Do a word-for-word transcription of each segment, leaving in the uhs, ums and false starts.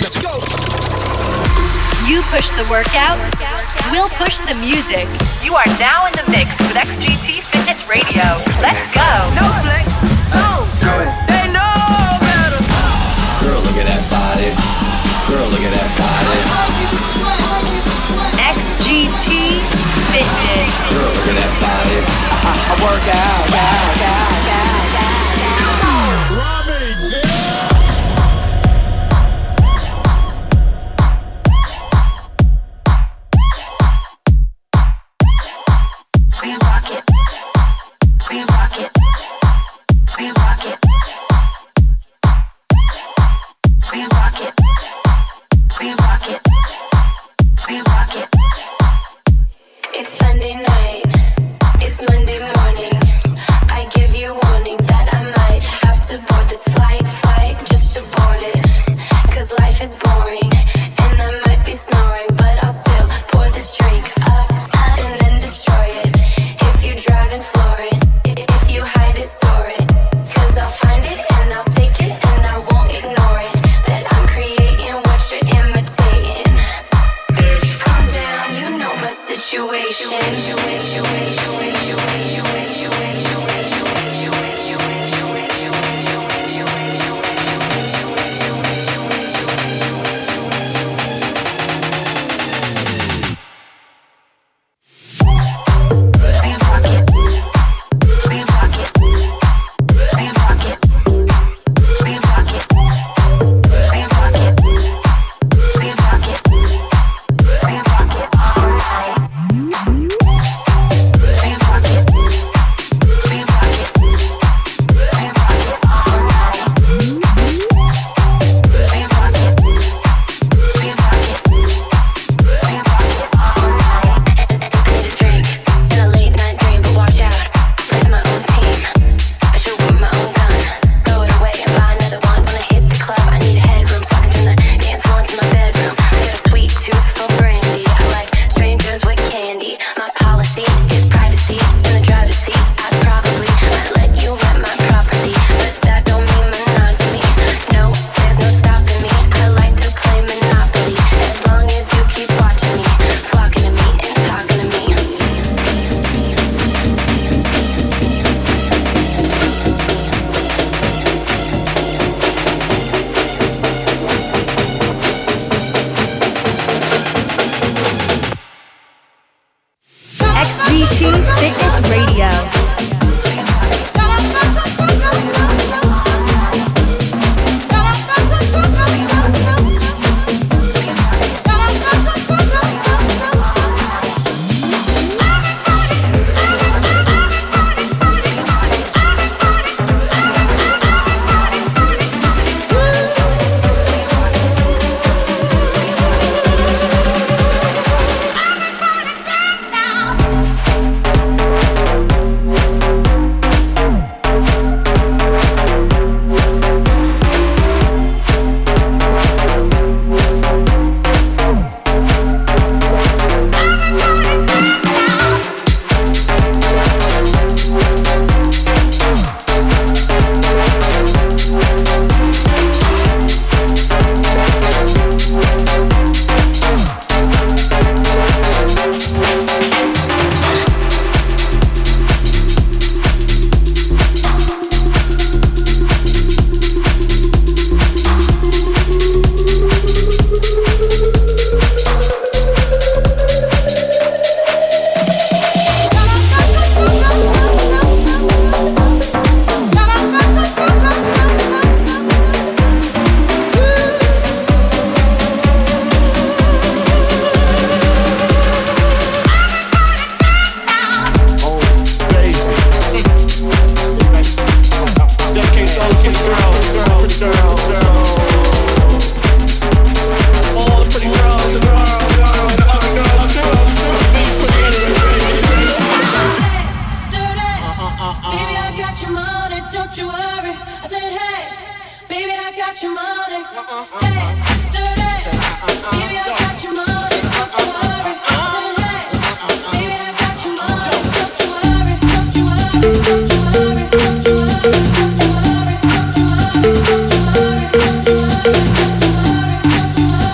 Let's go. You push the workout, we'll push the music. You are now in the mix with X G T Fitness Radio. Let's go. No flex, no, they know better. Girl, look at that body. Girl, look at that body. X G T Fitness. Girl, look at that body. I, I work out, out, out, out, out.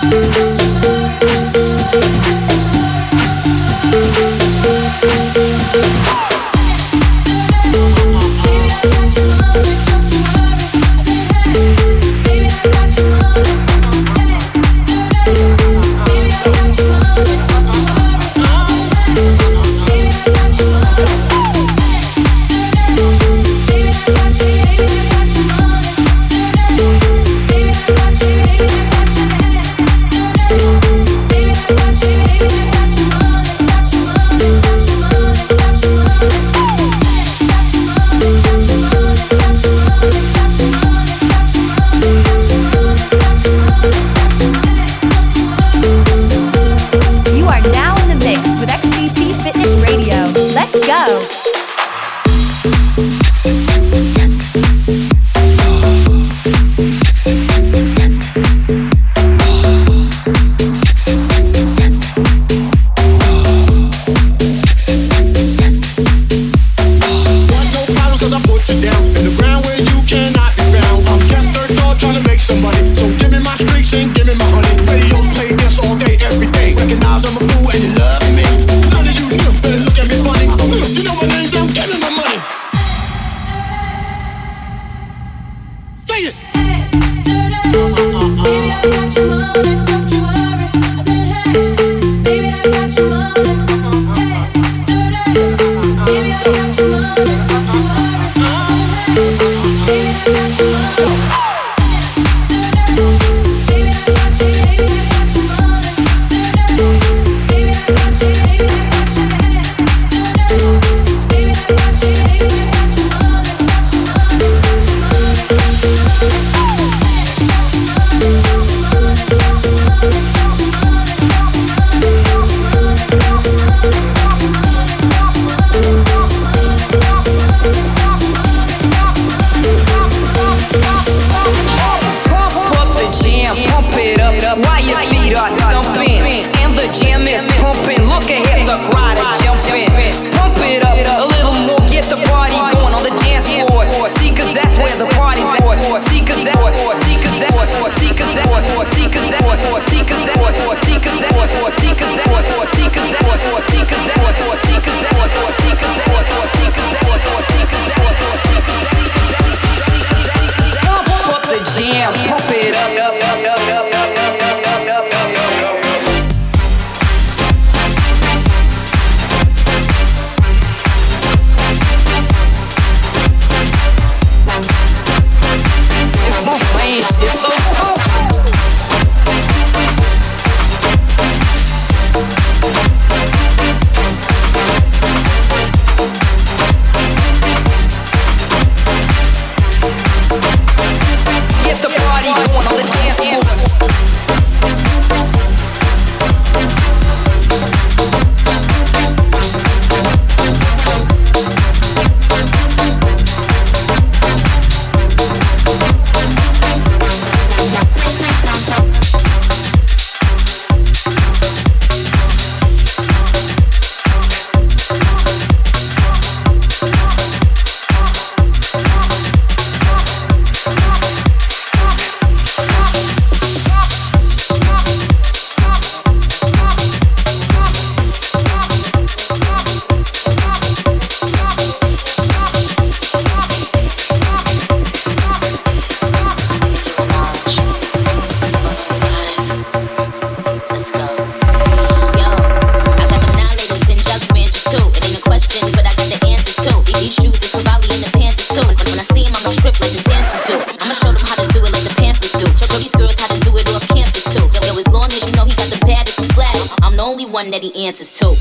one that he answers to.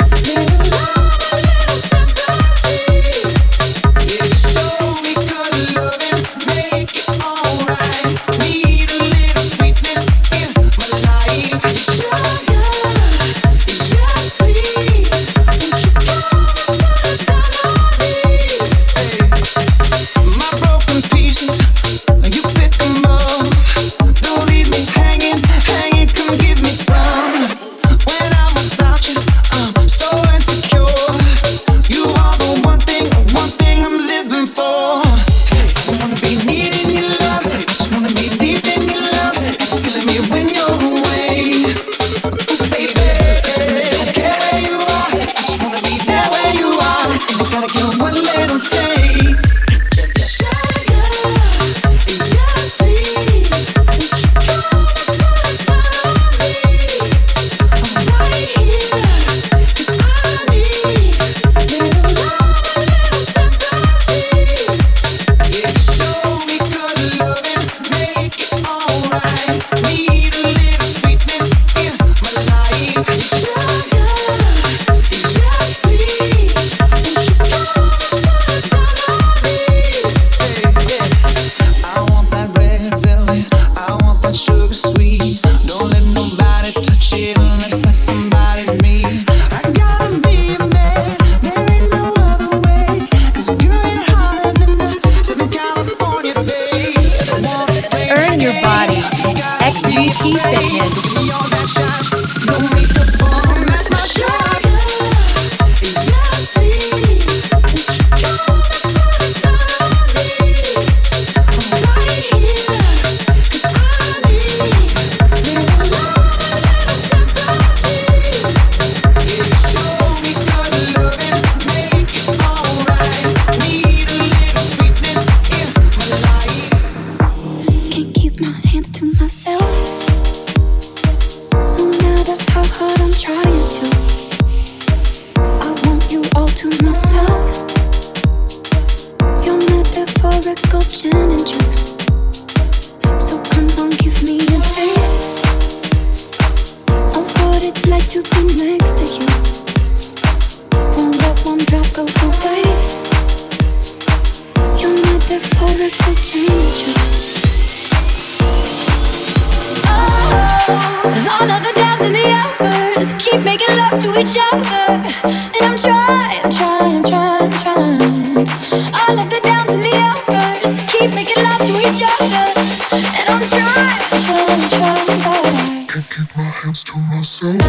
Good each other. And I'm trying, trying, trying, trying. All of the downs and the uppers, keep making love to each other. And I'm trying, trying, trying, but I can't keep my hands to myself.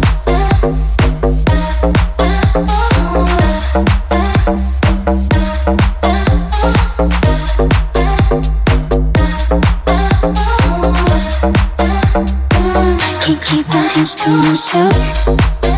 Can't keep my hands to myself.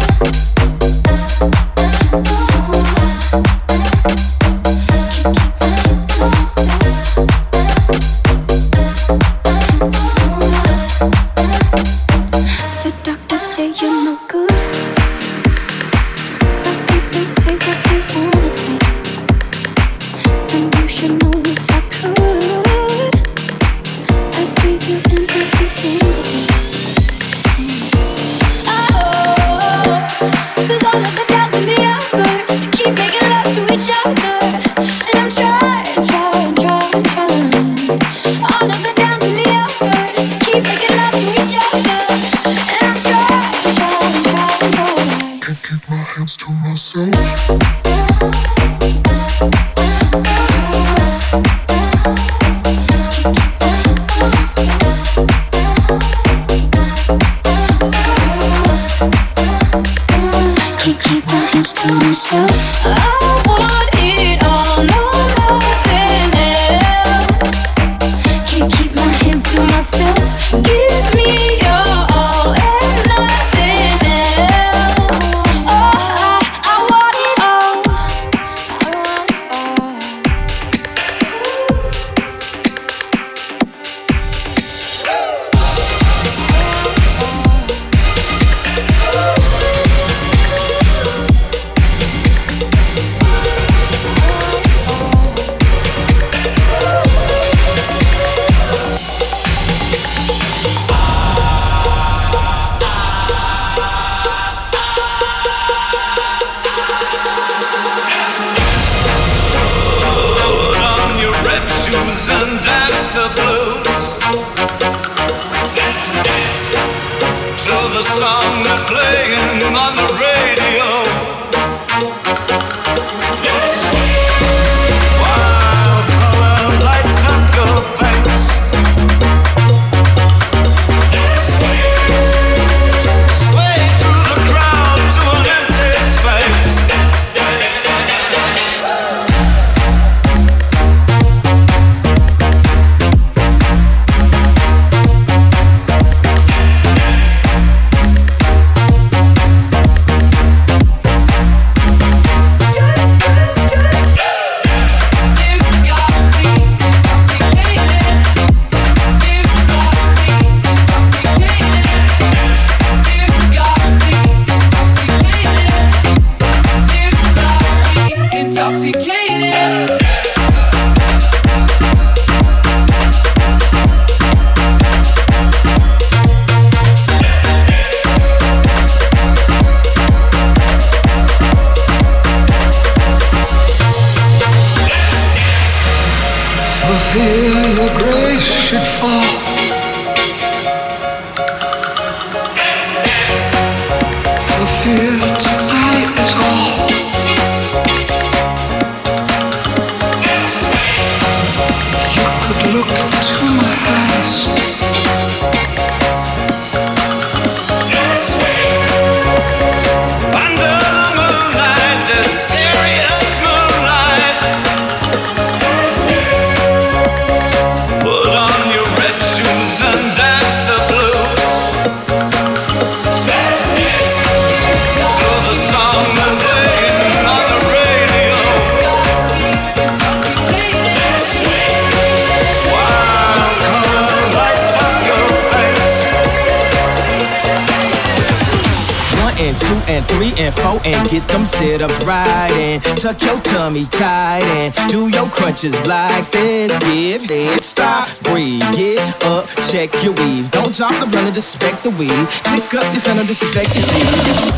Get them sit-ups right and tuck your tummy tight and do your crunches like this. Give it, stop, breathe, get up, check your weave. Don't drop the run and disrespect the weave. Pick up your son and disrespect your seed.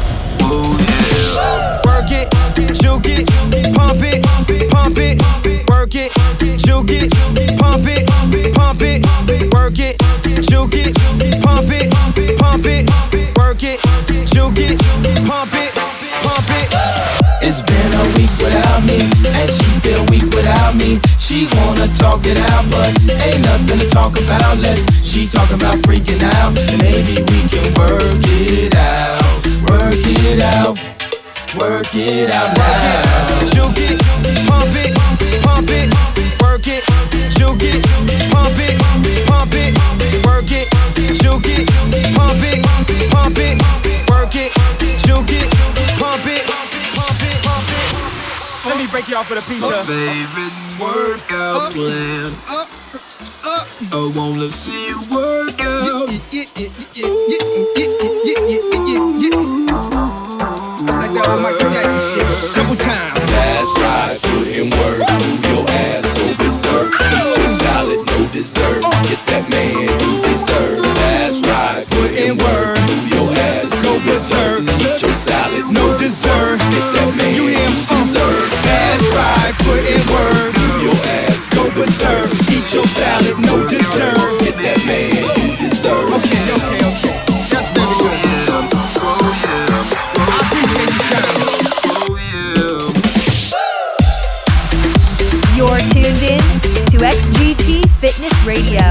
Work it, juke it, pump it, pump it. Work it, juke it, pump it, pump it. Work it, juke it, pump it, pump it. Work Work it, juke it, pump it, pump it. It's been a week without me, and she feel weak without me. She wanna talk it out, but ain't nothing to talk about. Let's, she talking about freaking out. Maybe we can work it out, work it out, work it out now. Juke it, pump it, pump it, work it, juke it, pump it, pump it, work it, juke it, pump it, pump it, work it, juke it, pump it, pump it, pump it. Let me break y'all for the pizza. My favorite workout plan. I wanna see you work out. Like that with Michael Jackson shit. Couple times. That's right, put in work. Move your ass, go berserk. Eat your salad, no dessert. Get that man you deserve. That's right, put in work. Move your ass, go berserk. Eat your salad, no dessert. Get that man you deserve. That's right, put in work. Move your ass, go berserk. Eat your salad, no dessert. Get that man you deserve. Okay, okay, okay. That's very good. I appreciate your time. You're tuned in to X G T Fitness Radio.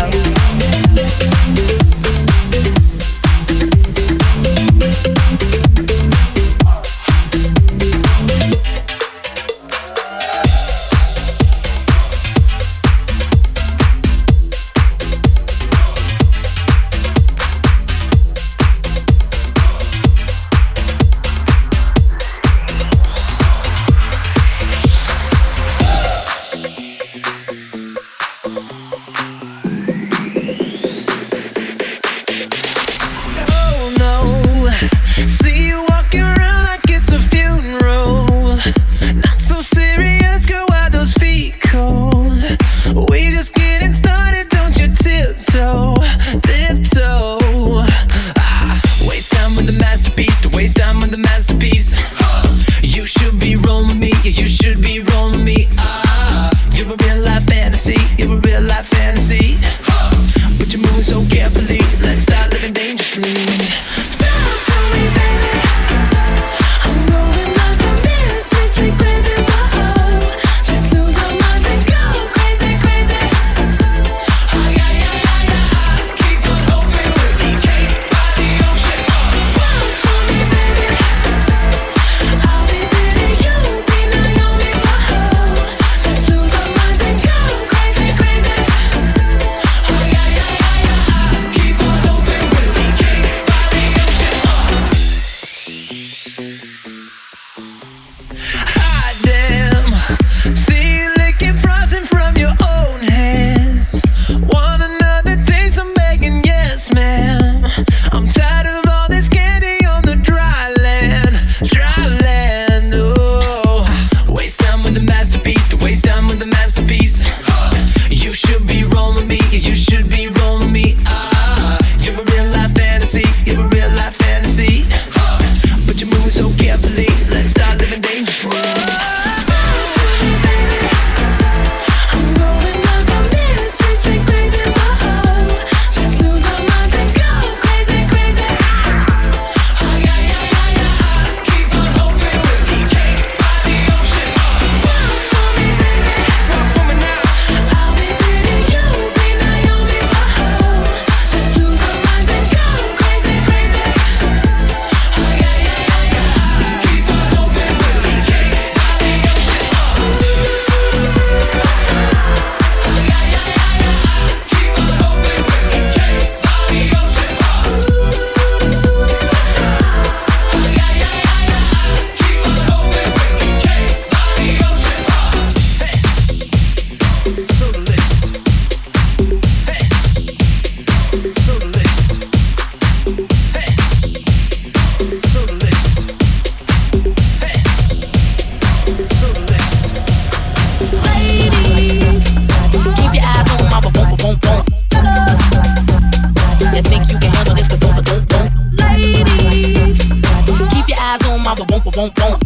won't, won't.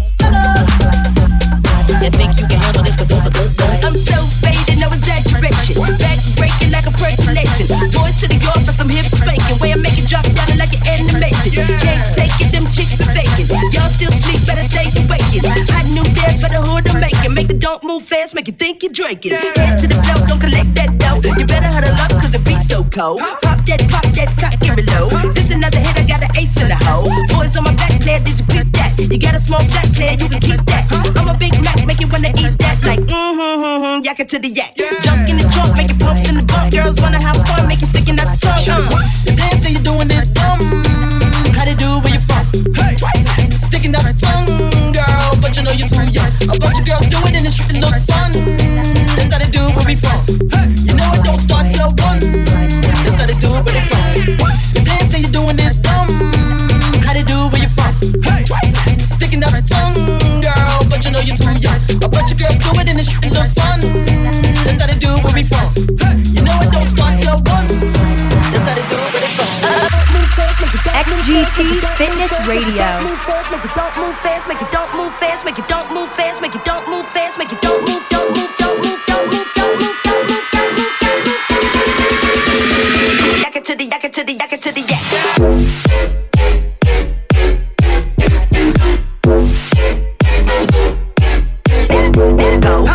You think you can handle this? But don't, but don't, don't. I'm so faded, no exaggeration. Back breaking like a percolation. Boys to the yard for some hip spanking. Way I make it drop down like an animation. Can't take don't move fast, make you think you're drinking. Head to the flow, don't collect that dough. You better huddle up, cause the beat's so cold. Pop that, pop that, cock, give it low. This another hit, I got an ace in the hole. Boys on my back, player, did you pick that? You got a small stack, player, you can keep that. I'm a Big Mac, make you wanna eat that. Like, mm-hmm, mm-hmm, yak it to the yak. Jump in the trunk, make it pumps in the bump. Girls wanna have fun, make it sticking out the trunk. Uh. The dance that you're doing is dumb. How they do where you from? Hey. Sticking out your tongue, girl, but you know you're too young. A bunch of girls do it and it should look fun. That's how they do where we from. Hey. You know it don't start till one. That's how they do it where they from. The dance that you're doing is dumb. How they do where you from? Hey. Sticking out your tongue, girl, but you know you're too young. A bunch of girls do it and it should look fun. That's how they do where we from. Hey. You know it don't start till one. That's how they do it where they from. X G T Fitness Radio. Make it don't move fast, make it don't move fast, make it don't move fast, make it don't move fast, make it don't move, don't move, don't move, don't move, don't move, don't move, don't move, don't move. Yak it to the, yak it to the, yak it to the yak. Let it go.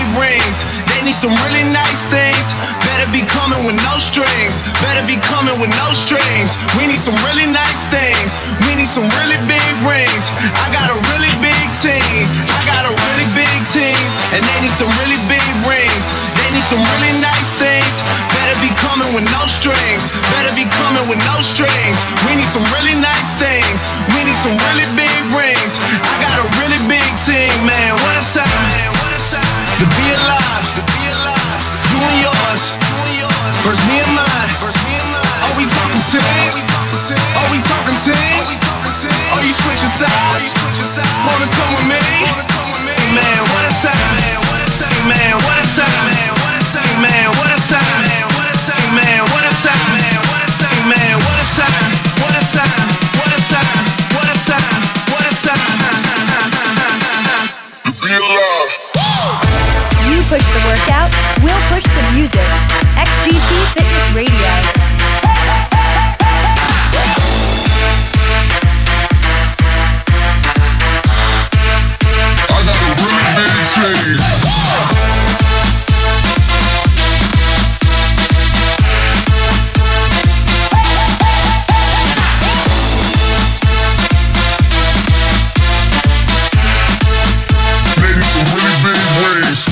big rings. They need some really nice things. Better be coming with no strings. Better be coming with no strings. We need some really nice things. We need some really big rings. I got a really big team. I got a really big team. And they need some really big rings. They need some really nice things. Better be coming with no strings. Better be coming with no strings. We need some really nice things. We need some really big rings. I got a really big team, man. What a time to be alive. You and yours. First me and mine. Are we talking teams? Are we talking teams? Are you switching sides? Wanna come with me? Man, what a time. Man, what a time. Man, what a time. Man, what a time. Man, what a time. What a time. What a time. What a time. What a time. You push the workout, we'll push the music. X G T Fitness Radio. I got a really big team. Maybe some really big ways.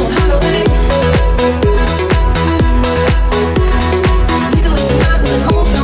Take it back to a time when we knew how to wait.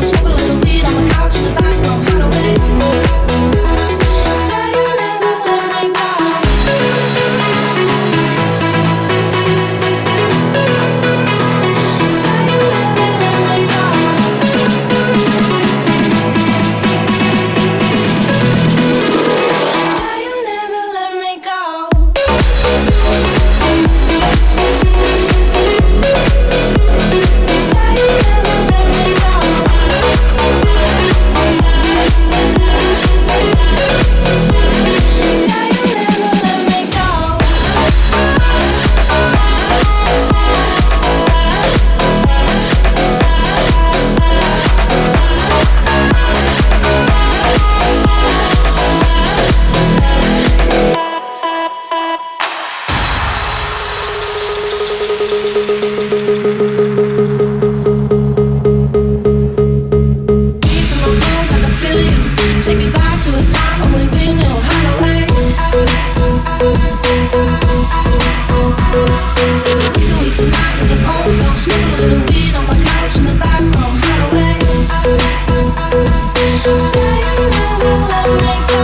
feel you. Take me back to a time when we knew how to wait. We tonight with the phone felt smooth, a little weed on my couch in the back room. How to wait. Say you never let me go.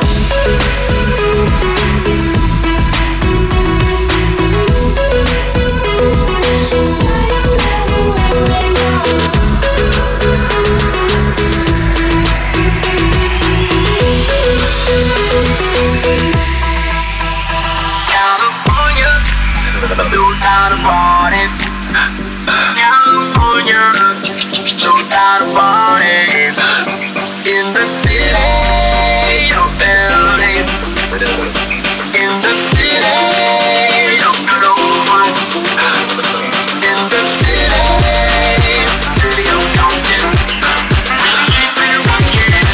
Knows how to party. California knows how to party. In the city of L A, in the city of good old ones, in the city, city of Compton. Keep it rocking.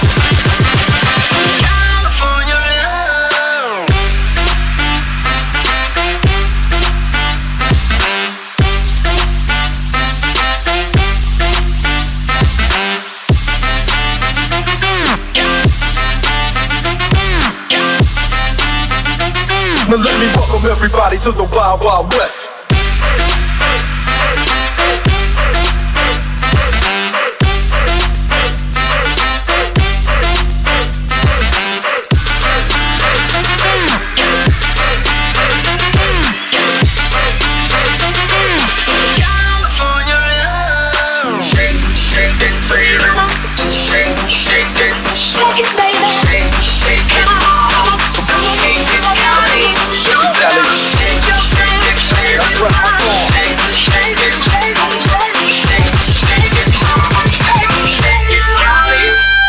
California love. Now let me welcome everybody to the Wild Wild West. California love. Shake, shake it, baby. Shake, shake it, shake it, baby. Shake, shake it, mama. Shake it, Cali. Shake it, Cali. Shake it, shake it, shake it. That's right, come on. Shake, shake it, shake it, shake, shake it, mama. Shake, shake it, Cali.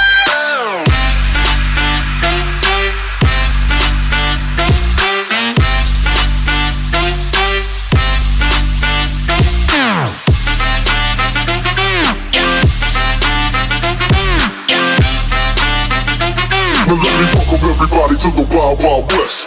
Now let me welcome everybody to the Wild Wild West.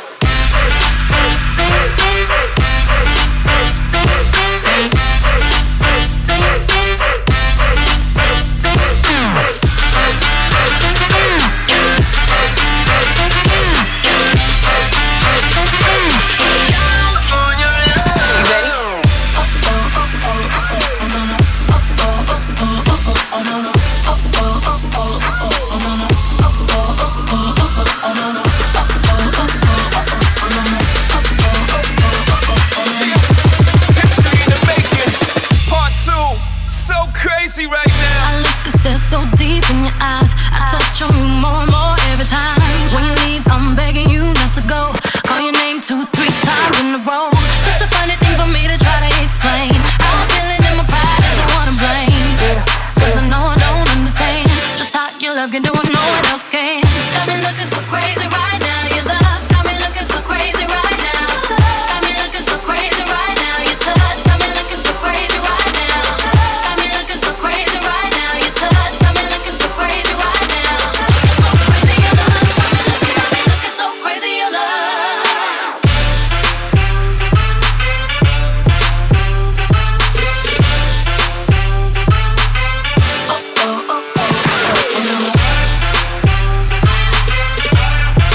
Crazy right now. I look and stare so deep in your eyes. I touch on you more and more every time. When you leave, I'm begging you not to go. Call your name two, three times in a row. Such a funny thing for me to try to explain. How I'm feeling in my pride, I don't wanna blame. Cause I know I don't understand just how your love can do what no one else can. Got me looking so crazy right now. Your love's got me looking so crazy right now. Got me looking so crazy right now. Your touch got me looking so crazy right now. Got me looking so crazy right now. Your touch got me looking so crazy right now. You're so crazy, your love got me looking, got me looking so crazy, your love. Oh, oh, oh, oh, oh, oh, oh.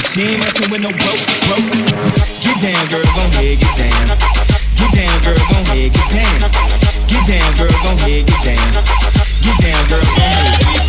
She ain't messing with no broke, broke. Get down, girl, gon' head, get down. Get down, girl, gon' head, get down. Get down, girl, gon' head, get down. Get down, girl, gon' head.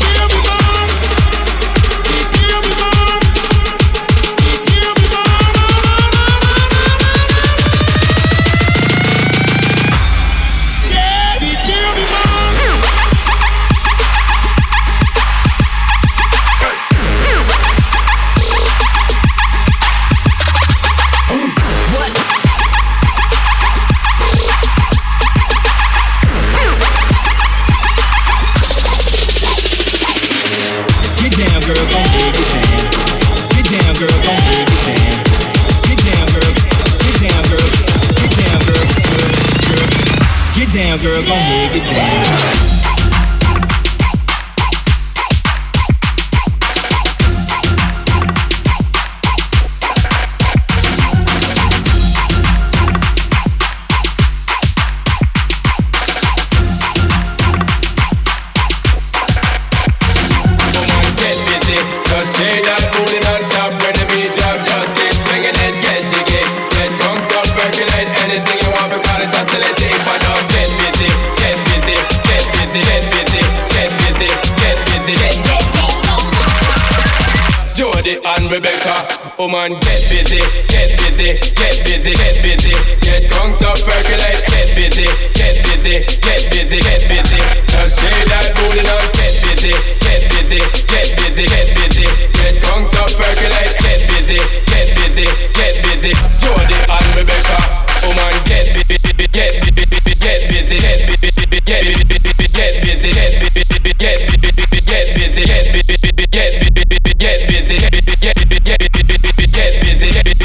Girl, gon' head, get down. Rebecca, woman, get busy, get busy, get busy, get busy, get drunk up, percolate, get busy, get busy, get busy, get busy. Just shake that booty now, get busy, get busy, get busy, get busy, get drunk up, percolate, get busy, get busy, get busy. Jody and Rebecca, woman, get busy, get busy, get busy, get busy, get busy, get busy, get busy, get busy, get busy, get busy, get busy, get busy, get busy, get busy, get busy, get busy, get busy, get busy,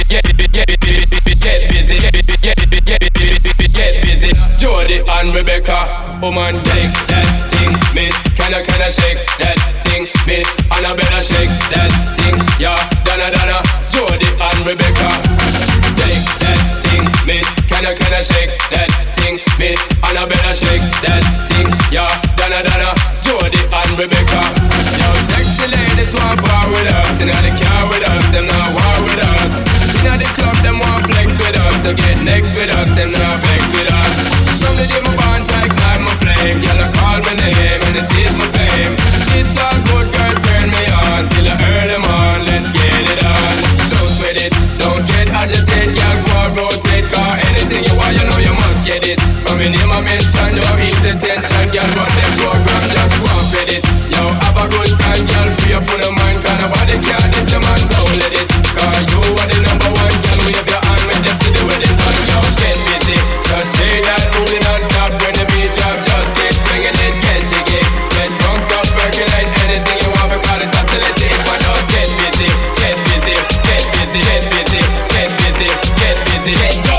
get busy. Jody and Rebecca, woman, take that thing, miss. Can I, can I shake that thing, miss? And I better shake that thing, yeah. Donna, Donna, Jody and Rebecca, take that thing, miss. Can I, can I shake that thing, miss? And I better shake that thing, yeah. Donna, Donna, Jody and Rebecca. Yo, sexy ladies want bar with us, inna the car with us, them not war with us. Inna the club, them want flex with us, to get next with us, them not vex with us. From the day my bond strike, ignite my flame, girl I call my name and it is my fame. It's all good, girl, turn me on till I earn them on. Let's get it on. Don't sweat it, don't get agitated, girl, go and rotate, cause anything you want, you know you must get it. From your name I mention, don't ease the tension, girl, run them program, just go and fit it. Yo, have a good time, girl, free up on the mind, cause nobody can this, your man, don't let it. Cause you are the number one, girl, wave your hand, make them see the wedding done. Yo, get busy, just shake that booty non-stop, when the beat drop, just keep swinging it, get jiggy. Get drunk up, percolate, anything you want, because it's oscillating. Why not get busy, get busy, get busy, get busy, get busy, get busy, get busy.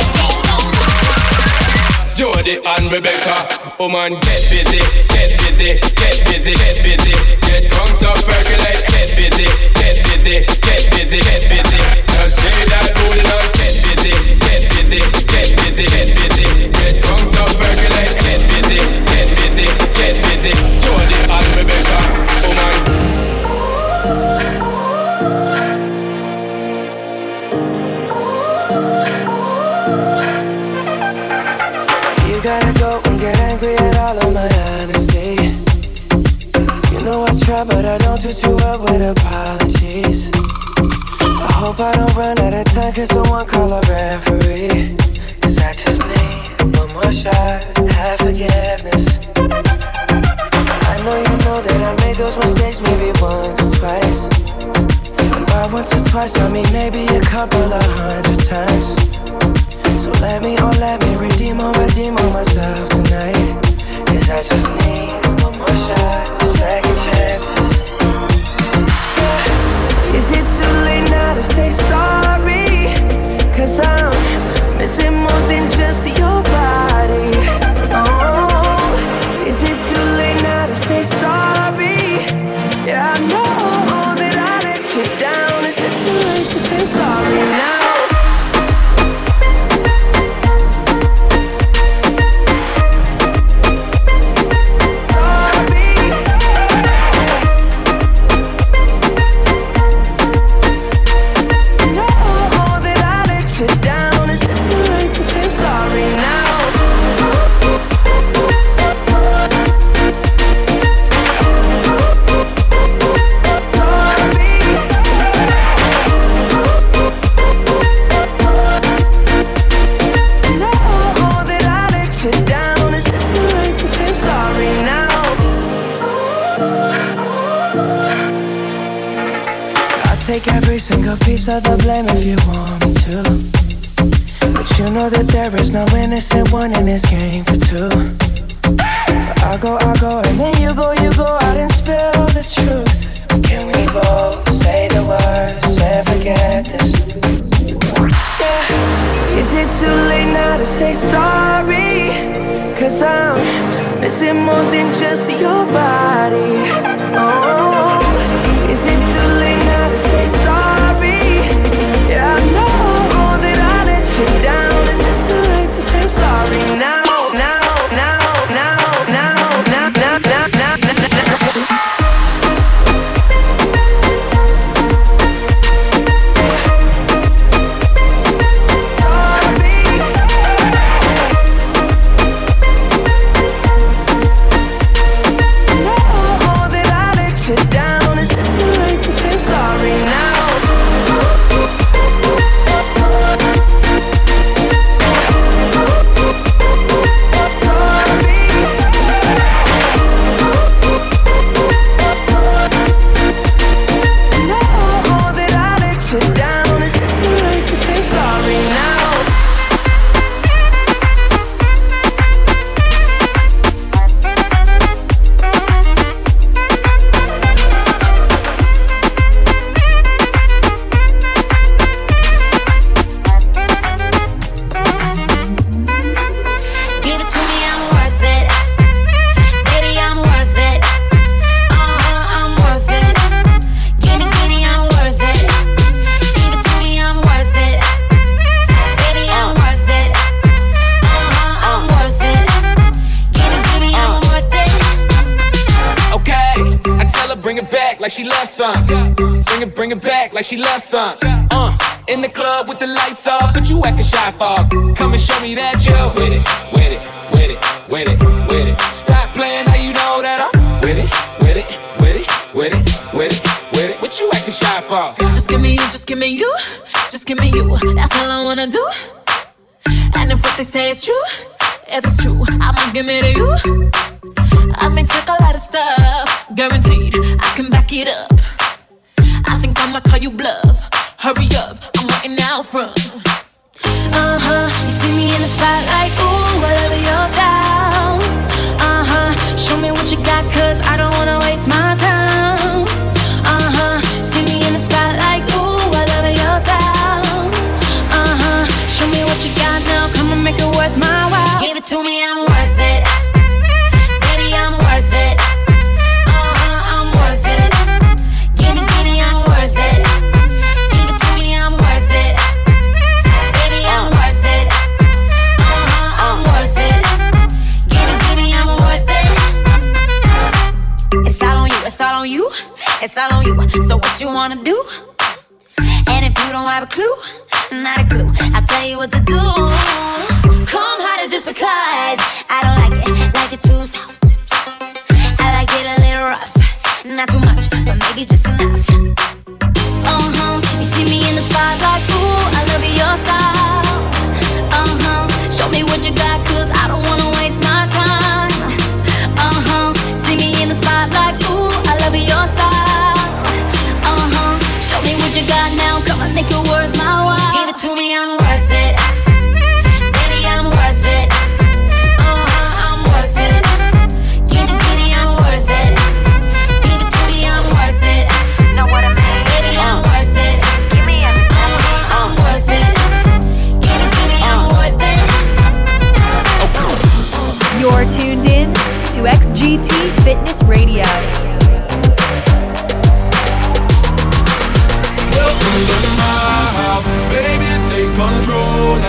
Jody and Rebecca, woman, get busy, get busy, get busy, get busy, get drunk up, percolate, get busy, get busy, get busy, get busy. Just shake that booty now, get busy, get busy, get busy, get busy, get drunk up, percolate, get busy, get busy, get busy. Jody and Rebecca, woman. You gotta go and get angry at all of my honesty. You know I try, but I don't do too well with apologies. I hope I don't run out of time, cause someone call a referee. Cause I just need one more shot, have forgiveness. I know you know that I made those mistakes maybe once or twice. And by once or twice, I mean maybe a couple of hundred times. So let me, oh let me redeem or redeem on myself tonight. Cause I just need one more shot, second chances. Yeah. Is it too late now to say sorry? Cause I'm missing more than just your body. Oh, is it too late now to say sorry? Yeah, I know that I let you down. Is it too late to say sorry now? yourself the blame if you want me to, but you know that there is no innocent one in this game for two. But I go, I go, and then you go, you go out and spill the truth. Can we both say the words and forget this? Yeah. Is it too late now to say sorry? Cause I'm missing more than just your body. Oh, is it too late now to say sorry? Yeah, I know that I let you down. Is it too late to say I'm sorry now? Now, now, now, now, now, now, now, now, now, now. Like she loves some. Bring it, bring it back like she loves some. Uh, in the club with the lights off, but you acting shy for. Come and show me that you're with it, with it, with it, with it, with it. Stop playing, now you know that I'm with it, with it, with it, with it, with it, with it. What you acting shy for? Just give me you, just give me you, just give me you. That's all I wanna do. And if what they say is true, if it's true, I'ma give it to you. I may take a lot of stuff, guaranteed I can back it up. I think I'ma call you bluff. Hurry up, I'm waiting out front. Uh-huh, you see me in the spotlight, ooh, I love your style. Uh-huh, show me what you got, cause I don't wanna waste my time. Uh-huh, see me in the spotlight, ooh, I love your style. Uh-huh, show me what you got now, come and make it worth my while. Give it to me, I'm worth it. I'm worth it. Uh-huh, I'm worth it. Give me, give me, I'm worth it. Give it to me, I'm worth it. Baby, I'm worth it. Uh-huh, I'm worth it. Give it, give me, I'm worth it. It's all on you, it's all on you, it's all on you. So what you wanna do? And if you don't have a clue, not a clue, I'll tell you what to do. Come harder just because I don't like it, like it too soft. I like it a little rough, not too much, but maybe just enough. Uh-huh, you see me in the spotlight, ooh, I love your style. Uh-huh, show me what you got, cause I don't wanna waste my time. Uh-huh, see me in the spotlight, ooh, I love your style. Uh-huh, show me what you got now, come on, make it worth my while. Give it to me, I'm worth it. Baby, I'm worth it. Uh-huh, I'm worth it. Give it, give me, I'm worth it. Give it to me, I'm worth it. Know what I mean? Baby, I'm worth it. Give me everything. Uh-huh, I'm worth it. Give it, give me, I'm worth it. You're tuned in to X G T Fitness Radio. Welcome to my house, baby, take control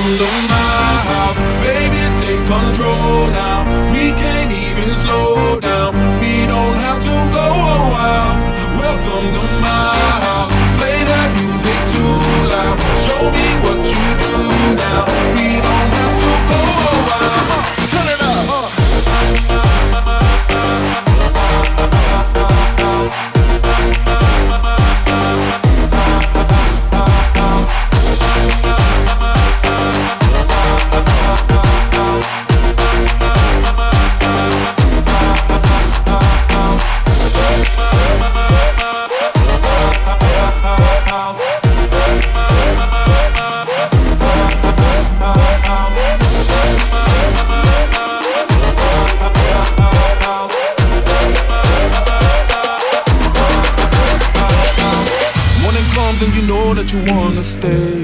Welcome to my house, baby, take control now. We can't even slow down, we don't have to go a while. Welcome to my house, play that music too loud. Show me what you do now, we don't have to go a while. Turn it up, uh. And you know that you wanna stay.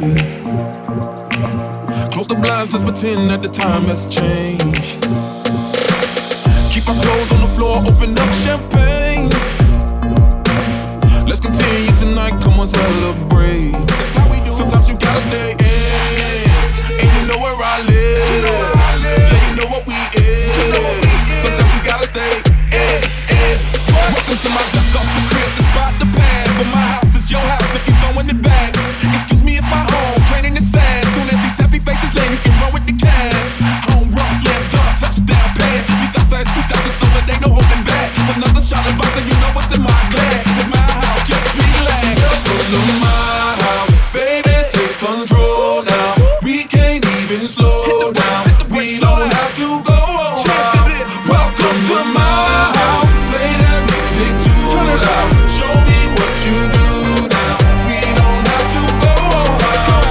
Close the blinds, let's pretend that the time has changed. Keep our clothes on the floor, open up champagne. Let's continue tonight, come on, celebrate. That's how we do. Sometimes you gotta stay in, and you know where I live. Yeah, you know what we is. Sometimes you gotta stay in, in. Welcome to my duck off the crib, the spot, the pad. But my house is your house if you throwing it back. Excuse me if my home draining the sand. Soon as these happy faces land, you can run with the cash. Home run, slam dunk, touchdown pass. Mi casa es tu casa, so that they no holding back. Another shot of vodka, you know what's in my glass. In my house, just relax. Welcome to my house, baby, take control now. We can't even slow down. We don't have to go around. Welcome to my house, play that music too loud. Show me what you do now. We don't have to go around.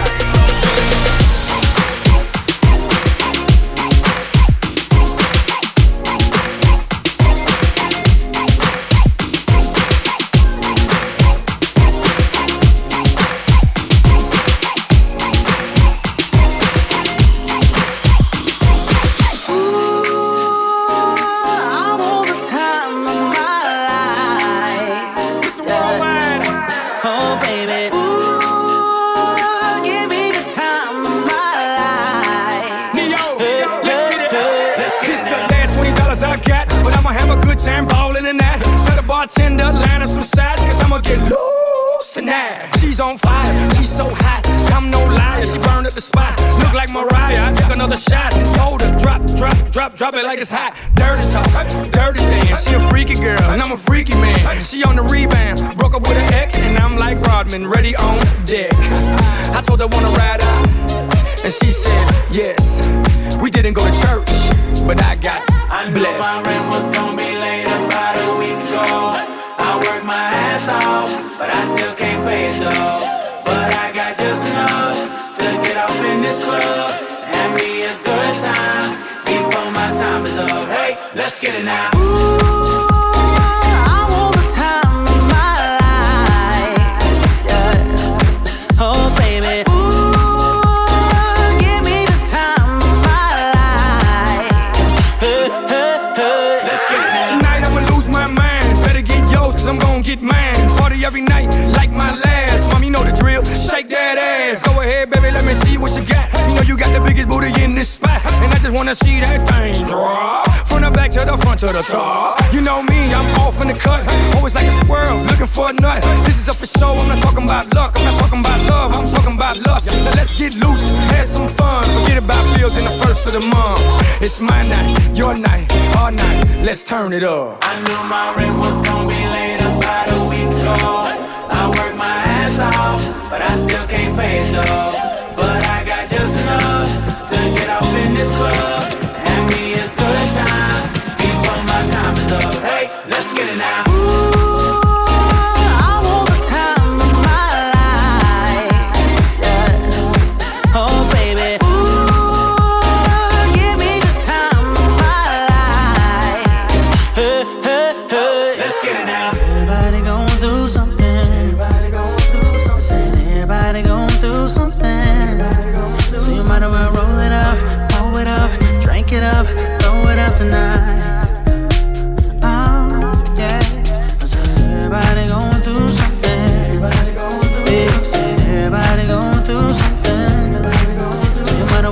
Time ballin' in that. Tell the bartender, line up some sides, cause I'ma get loose tonight. She's on fire, she's so hot, I'm no liar. She burned up the spot, look like Mariah. I took another shot, just told her, drop, drop, drop, drop it like it's hot. Dirty talk, dirty dance. She a freaky girl, and I'm a freaky man. She on the rebound, broke up with her ex, and I'm like Rodman, ready on deck. I told her wanna ride out, and she said yes. We didn't go to church, but I got I knew blessed. My rent was gonna be late about a week ago. I worked my ass off, but I still can't pay it though. But I got just enough to get off in this club and have me a good time before my time is up. Hey, let's get it now. Every night, like my last. Mom, you know the drill. Shake that ass. Go ahead, baby, let me see what you got. You know you got the biggest booty in this spot, and I just wanna see that thing drop from the back to the front to the top. You know me, I'm off in the cut. Always like a squirrel, looking for a nut. This is up for show. I'm not talking about luck. I'm not talking about love. I'm talking about lust. Now let's get loose, have some fun. Forget about bills in the first of the month. It's my night, your night, our night. Let's turn it up. I knew my rent was gonna be late about a week ago. I work my ass off, but I still can't pay it though. But I got just enough to get off in this club and have me a good time before my time is up. Hey, let's get it now. It up, throw it up tonight. Oh, yeah. I said everybody going through something. Everybody going through something. Everybody going through something. So you might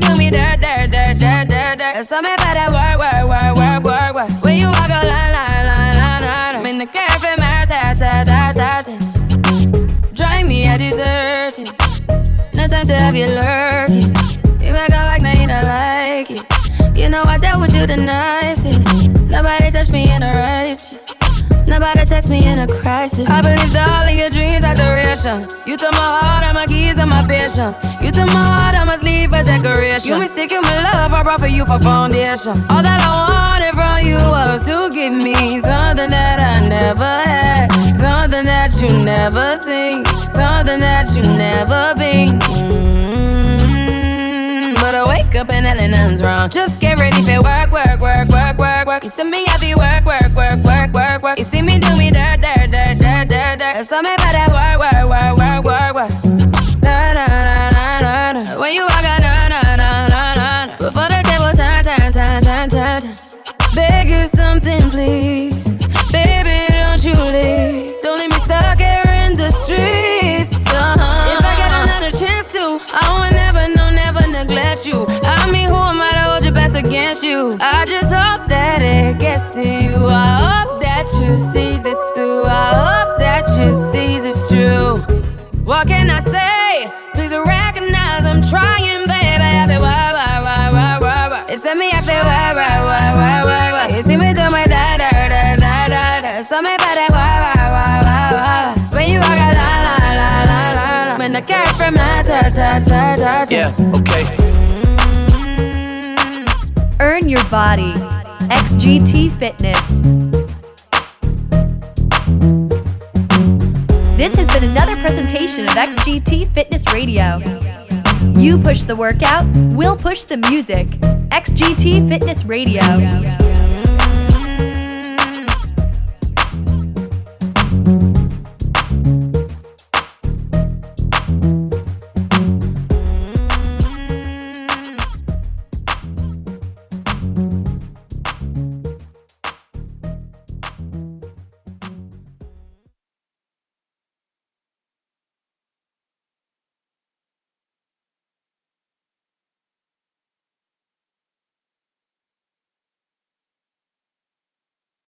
do me dirt, dirt, dirt, dirt, dirt, dirt. There's something about that work, work, work, work, work, work. When you walk a line, line, line, line, line. I'm in the cafe, my ta ta ta ta ta. Drive me a deserting. No time to have you lurking. You make a like, now you don't like it. You know I dealt with you the nicest. Nobody touched me in a righteous. Nobody text me in a crisis. I believed all of your dreams are duration. You took my heart, all my keys, and my patience. You took my heart, I must leave for decoration. You mistaken my love, I brought for you for foundation. All that I wanted from you was to give me something that I never had, something that you never seen, something that you never been. Mm-hmm. But I wake up and nothing's wrong. Just get ready for work, work, work, work, work, work. You see me happy, work, work, work, work, work, work. You see me do me dirt, dirt, dirt, dirt, dirt, dirt. There's something about that work, work, work, work, work, work. Da da da da da da. When you walk out, da da da da da. Before the table turn, turn, turn, turn, turn, turn. Beg you something, please, baby, don't you leave. Don't leave me stuck here in the streets. Uh-huh. If I get another chance to, I would never, no, never neglect you. I mean, who am I to hold your best against you? I just hope that it gets to you. I hope that you see this through. I hope that you see this true. What can I say? Please recognize I'm trying, baby. I feel wah, wah, wah, wah, wah, wah. It's me, I feel wah, wah, wah, wah, wah, wah. You see me do my da, da, da, da, da, da. Something about that wah, wah, wah, wah, wah. When you walk out, la, la, la, la, la, la. When the cat from my ta, ta, ta, ta, ta. Yeah, okay. Earn your body. X G T Fitness. This has been another presentation of X G T Fitness Radio. You push the workout, we'll push the music. X G T Fitness Radio.